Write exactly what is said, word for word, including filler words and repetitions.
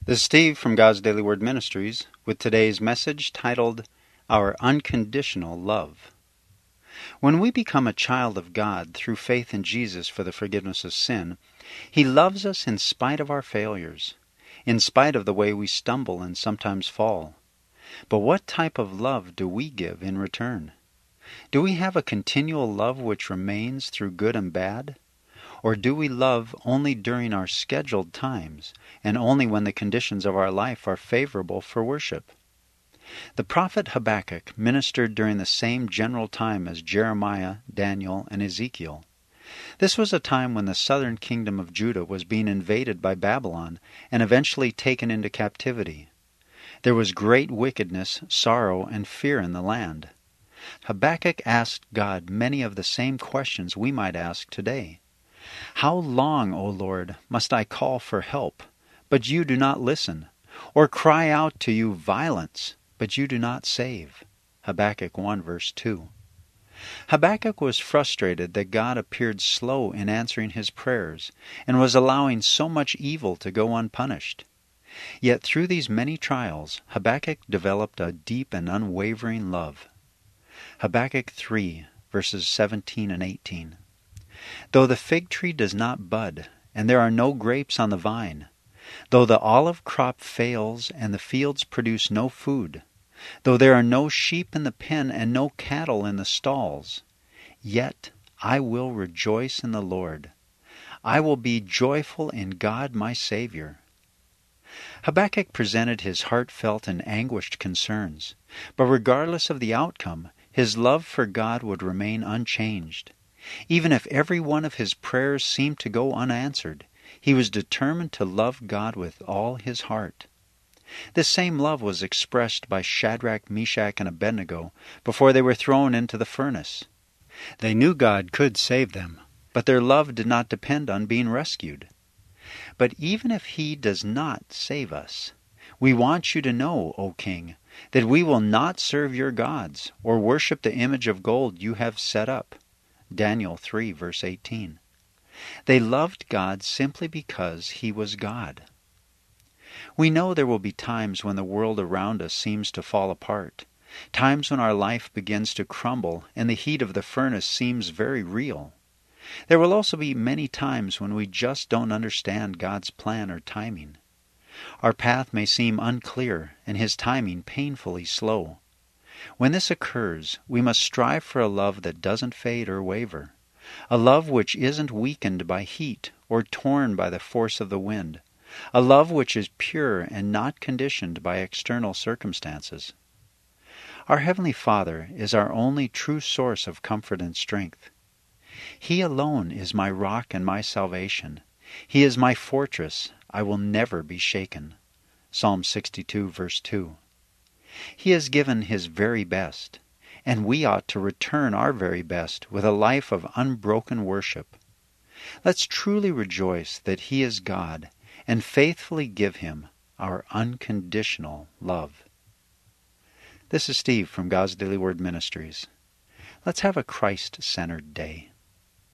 This is Steve from God's Daily Word Ministries with today's message titled, Our Unconditional Love. When we become a child of God through faith in Jesus for the forgiveness of sin, He loves us in spite of our failures, in spite of the way we stumble and sometimes fall. But what type of love do we give in return? Do we have a continual love which remains through good and bad? Or do we love only during our scheduled times, and only when the conditions of our life are favorable for worship? The prophet Habakkuk ministered during the same general time as Jeremiah, Daniel, and Ezekiel. This was a time when the southern kingdom of Judah was being invaded by Babylon and eventually taken into captivity. There was great wickedness, sorrow, and fear in the land. Habakkuk asked God many of the same questions we might ask today. How long, O Lord, must I call for help, but you do not listen, or cry out to you violence, but you do not save? Habakkuk one verse two. Habakkuk was frustrated that God appeared slow in answering his prayers and was allowing so much evil to go unpunished. Yet through these many trials, Habakkuk developed a deep and unwavering love. Habakkuk three verses seventeen and eighteen. Though the fig tree does not bud, and there are no grapes on the vine, though the olive crop fails, and the fields produce no food, though there are no sheep in the pen, and no cattle in the stalls, yet I will rejoice in the Lord. I will be joyful in God my Savior. Habakkuk presented his heartfelt and anguished concerns, but regardless of the outcome, his love for God would remain unchanged. Even if every one of his prayers seemed to go unanswered, he was determined to love God with all his heart. This same love was expressed by Shadrach, Meshach, and Abednego before they were thrown into the furnace. They knew God could save them, but their love did not depend on being rescued. But even if He does not save us, we want you to know, O King, that we will not serve your gods or worship the image of gold you have set up. Daniel three verse eighteen. They loved God simply because He was God. We know there will be times when the world around us seems to fall apart, times when our life begins to crumble and the heat of the furnace seems very real. There will also be many times when we just don't understand God's plan or timing. Our path may seem unclear and His timing painfully slow. When this occurs, we must strive for a love that doesn't fade or waver, a love which isn't weakened by heat or torn by the force of the wind, a love which is pure and not conditioned by external circumstances. Our Heavenly Father is our only true source of comfort and strength. He alone is my rock and my salvation. He is my fortress. I will never be shaken. Psalm sixty-two verse two. He has given His very best, and we ought to return our very best with a life of unbroken worship. Let's truly rejoice that He is God and faithfully give Him our unconditional love. This is Steve from God's Daily Word Ministries. Let's have a Christ-centered day.